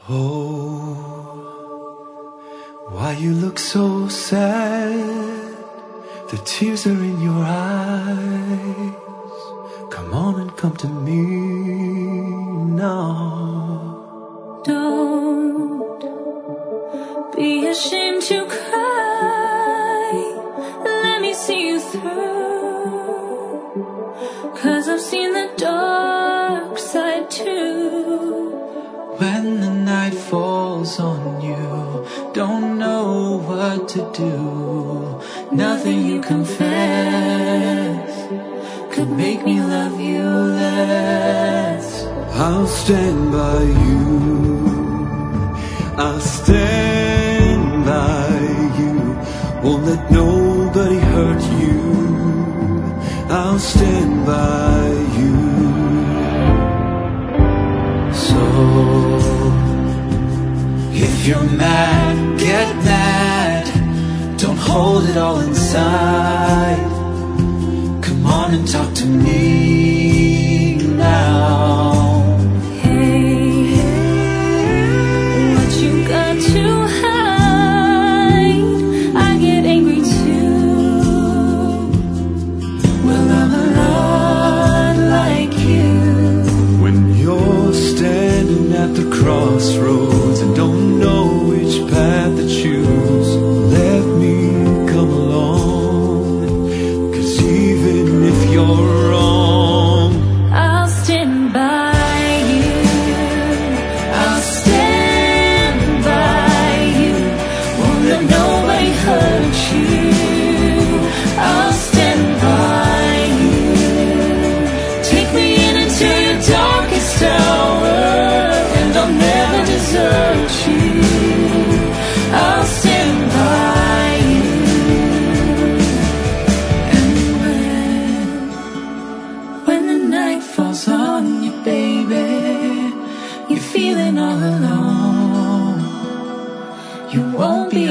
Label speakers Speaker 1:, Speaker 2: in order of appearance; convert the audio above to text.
Speaker 1: Oh, why you look so sad? The tears are in your eyes. Come on and come to me now.
Speaker 2: Don't be ashamed to cry. Let me see you through, 'cause I've seen the dark side too.
Speaker 1: When the night falls on you, don't know what to do. Nothing you confess could make me love you less. I'll stand by you, I'll stand by you. Won't let nobody hurt you. I'll stand by you. So if you're mad, get mad. Don't hold it all inside. Come on and talk to me now.
Speaker 2: Hey, what you got to hide? I get angry too. Well, I'm a lot like you.
Speaker 1: When you're standing at the crossroads and don't know which path to choose, let me come along. 'Cause even if you're wrong,
Speaker 2: I'll stand by you. I'll stand by you. Won't let nobody hurt you. I'll stand by you. Take me into your darkest hour, and I'll never desert you. I'll stand by you. And when the night falls on you, baby, you're feeling all alone. You won't be